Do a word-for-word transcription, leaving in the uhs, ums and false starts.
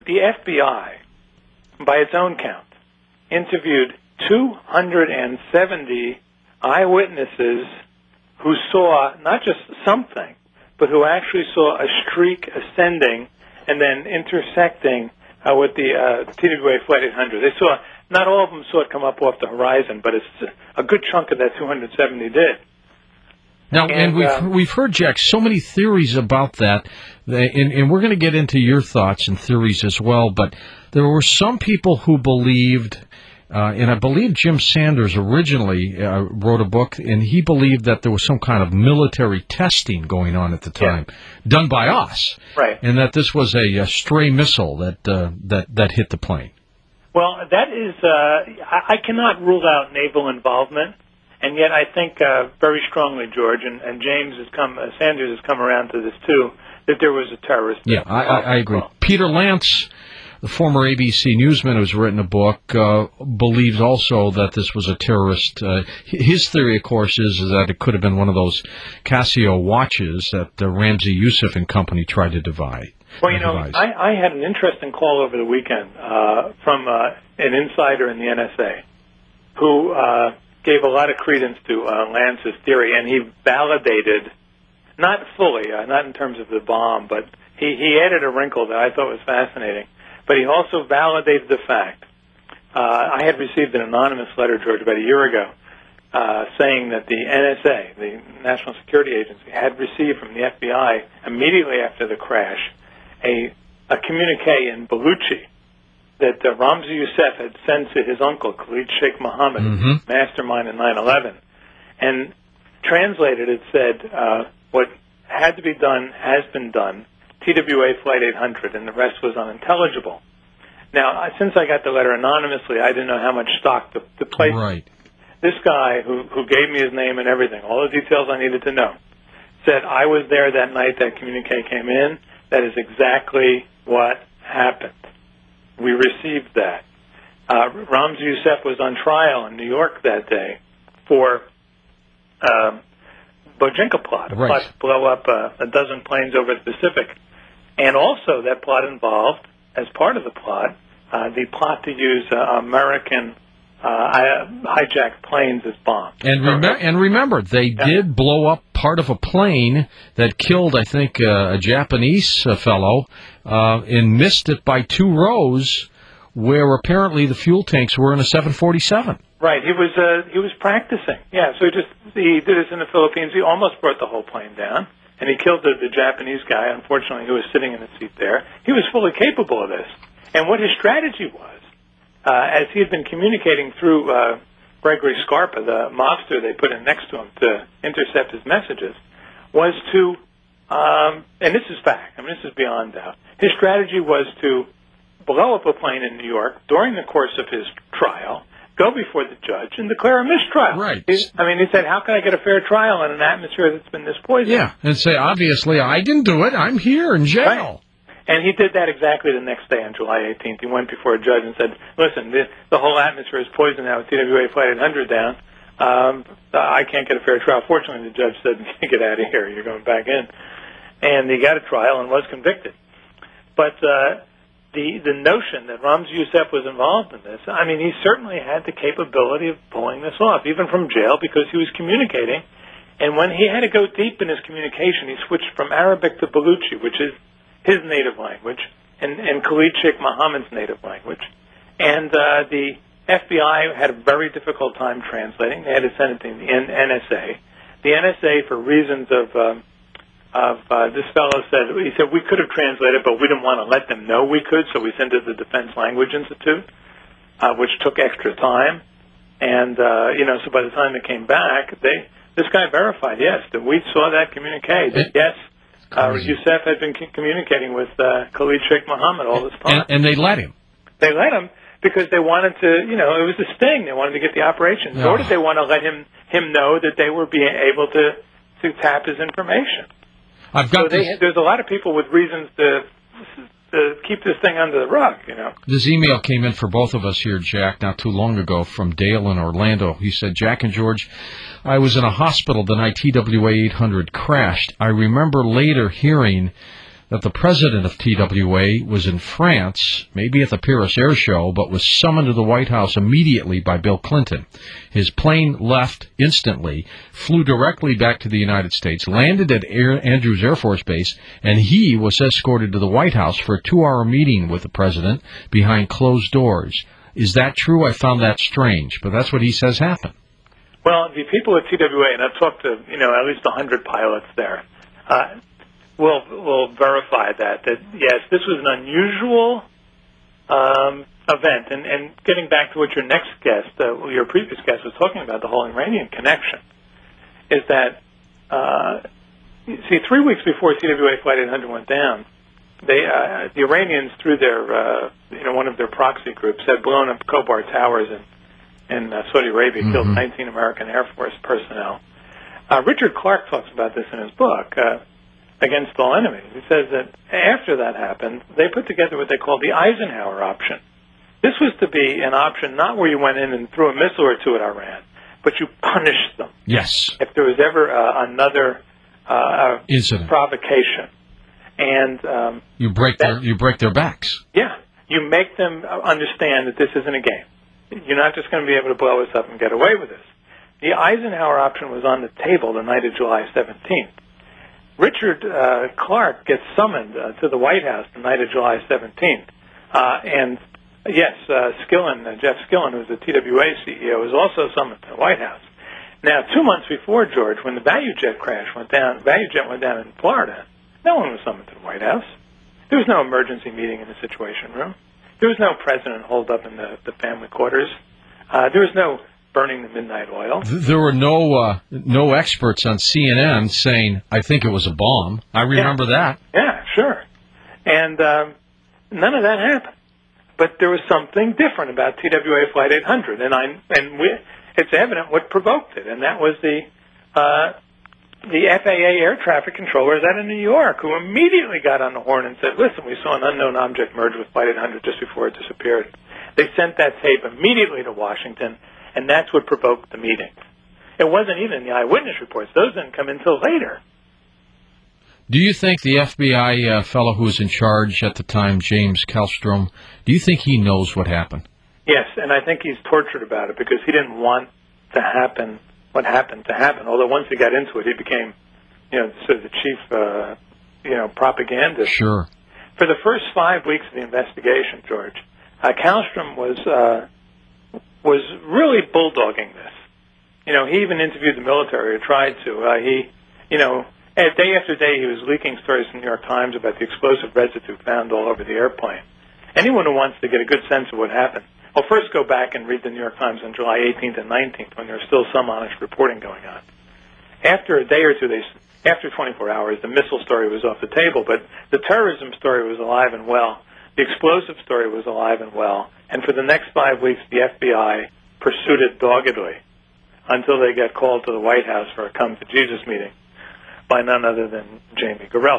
the F B I, by its own count, interviewed two hundred seventy eyewitnesses who saw not just something, but who actually saw a streak ascending and then intersecting uh, with the uh, T W A Flight eight hundred. They saw, not all of them saw it come up off the horizon, but it's a good chunk of that two hundred seventy did. Now, and, and we've, um, we've heard, Jack, so many theories about that, and, and we're going to get into your thoughts and theories as well, but there were some people who believed, uh, and I believe Jim Sanders originally uh, wrote a book, and he believed that there was some kind of military testing going on at the time, yeah. done by us, right? And that this was a, a stray missile that, uh, that, that hit the plane. Well, that is, uh, I, I cannot rule out naval involvement. And yet I think uh, very strongly, George, and, and James has come, uh, Sanders has come around to this too, that there was a terrorist. Yeah, I, I, I agree. Peter Lance, the former A B C newsman who's written a book, uh, believes also that this was a terrorist. Uh, his theory, of course, is, is that it could have been one of those Casio watches that uh, Ramzi Youssef and company tried to divide. Well, you know, I, I had an interesting call over the weekend uh, from uh, an insider in the N S A who uh, gave a lot of credence to uh, Lance's theory, and he validated, not fully, uh, not in terms of the bomb, but he, he added a wrinkle that I thought was fascinating. But he also validated the fact. Uh, I had received an anonymous letter, George, about a year ago, uh, saying that the N S A, the National Security Agency, had received from the F B I immediately after the crash a, a communique in Baluchi that uh, Ramzi Youssef had sent to his uncle, Khalid Sheikh Mohammed, mm-hmm. mastermind in nine eleven. And translated, it said, uh, what had to be done has been done, T W A Flight eight hundred, and the rest was unintelligible. Now, I, since I got the letter anonymously, I didn't know how much stock to, to place. Right. This guy, who, who gave me his name and everything, all the details I needed to know, said, I was there that night that communique came in. That is exactly what happened. We received that. Uh, Ramzi Youssef was on trial in New York that day for uh, Bojinka plot, a right. plot to blow up uh, a dozen planes over the Pacific. And also that plot involved, as part of the plot, uh, the plot to use uh, American uh, hijacked planes as bombs. And, rem- and remember, they yeah. did blow up part of a plane that killed, I think, uh, a Japanese uh, fellow, uh, and missed it by two rows, where apparently the fuel tanks were in a seven forty-seven. Right. He was uh, he was practicing. Yeah. So he just he did this in the Philippines. He almost brought the whole plane down, and he killed the, the Japanese guy. Unfortunately, who was sitting in the seat there. He was fully capable of this. And what his strategy was, uh, as he had been communicating through uh, Gregory Scarpa, the mobster they put in next to him to intercept his messages, was to, um, and this is fact. I mean, this is beyond doubt. His strategy was to blow up a plane in New York during the course of his trial, go before the judge, and declare a mistrial. Right. He, I mean, he said, how can I get a fair trial in an atmosphere that's been this poisoned? Yeah, and say, obviously, I didn't do it. I'm here in jail. Right. And he did that exactly the next day on July eighteenth. He went before a judge and said, listen, the, the whole atmosphere is poisoned now with T W A Flight eight hundred down. Um, I can't get a fair trial. Fortunately, the judge said, get out of here. You're going back in. And he got a trial and was convicted. But uh, the the notion that Ramzi Youssef was involved in this, I mean, he certainly had the capability of pulling this off, even from jail, because he was communicating. And when he had to go deep in his communication, he switched from Arabic to Baluchi, which is his native language, and, and Khalid Sheikh Mohammed's native language. And uh, the F B I had a very difficult time translating. They had to send it to the N S A. The N S A, for reasons of... Um, Of uh, this fellow said, he said, we could have translated, but we didn't want to let them know we could, so we sent it to the Defense Language Institute, uh, which took extra time. And, uh, you know, so by the time it came back, they this guy verified, yes, that we saw that communique, that, yes, uh, Youssef had been c- communicating with uh, Khalid Sheikh Mohammed all this time. And, and they let him. They let him because they wanted to, you know, it was a sting. They wanted to get the operation. No. Nor did they want to let him, him know that they were being able to, to tap his information. I've got so they, there's a lot of people with reasons to, to keep this thing under the rug, you know. This email came in for both of us here, Jack, not too long ago from Dale in Orlando. He said, Jack and George, I was in a hospital the night T W A eight hundred crashed. I remember later hearing that the president of T W A was in France, maybe at the Paris Air Show, but was summoned to the White House immediately by Bill Clinton. His plane left instantly, flew directly back to the United States, landed at Air Andrews Air Force Base, and he was escorted to the White House for a two-hour meeting with the president behind closed doors. Is that true? I found that strange, but that's what he says happened. Well, the people at T W A, and I've talked to, you know, at least one hundred pilots there, uh, will will verify that, that, yes, this was an unusual um, event. And, and getting back to what your next guest, uh, your previous guest was talking about, the whole Iranian connection, is that, uh, see, three weeks before T W A Flight eight hundred went down, they, uh, the Iranians, through their, uh, you know, one of their proxy groups, had blown up Khobar Towers in, in uh, Saudi Arabia, mm-hmm. killed nineteen American Air Force personnel. Uh, Richard Clark talks about this in his book, uh, Against All Enemies. He says that after that happened, they put together what they call the Eisenhower option. This was to be an option not where you went in and threw a missile or two at Iran, but you punished them. Yes. If there was ever uh, another uh, incident, provocation, and um, you break that, their you break their backs. Yeah, you make them understand that this isn't a game. You're not just going to be able to blow us up and get away with this. The Eisenhower option was on the table the night of July seventeenth. Richard uh, Clark gets summoned uh, to the White House the night of July seventeenth. Uh, and, yes, uh, Skillen, uh, Jeff Skillen, who's the T W A C E O, was also summoned to the White House. Now, two months before, George, when the ValueJet crash went down, ValueJet went down in Florida, no one was summoned to the White House. There was no emergency meeting in the Situation Room. There was no president holed up in the, the family quarters. Uh, there was no burning the midnight oil. There were no uh, no experts on C N N saying, I think it was a bomb. I remember yeah. that. Yeah, sure. And um, none of that happened. But there was something different about T W A Flight eight hundred, and I and we, it's evident what provoked it, and that was the uh, the F A A air traffic controllers out of New York, who immediately got on the horn and said, listen, we saw an unknown object merge with Flight eight hundred just before it disappeared. They sent that tape immediately to Washington, and that's what provoked the meeting. It wasn't even the eyewitness reports. Those didn't come until later. Do you think the F B I uh, fellow who was in charge at the time, James Kallstrom, do you think he knows what happened? Yes, and I think he's tortured about it because he didn't want to happen what happened to happen. Although once he got into it, he became, you know, sort of the chief, uh, you know, propagandist. Sure. For the first five weeks of the investigation, George, uh, Kallstrom was... Uh, was really bulldogging this. You know, he even interviewed the military, or tried to. Uh, he, you know, day after day he was leaking stories from the New York Times about the explosive residue found all over the airplane. Anyone who wants to get a good sense of what happened, well, first go back and read the New York Times on July eighteenth and nineteenth when there was still some honest reporting going on. After a day or two, they, after twenty-four hours, the missile story was off the table, but the terrorism story was alive and well. The explosive story was alive and well. And for the next five weeks, the F B I pursued it doggedly until they got called to the White House for a come-to-Jesus meeting by none other than Jamie Gorella.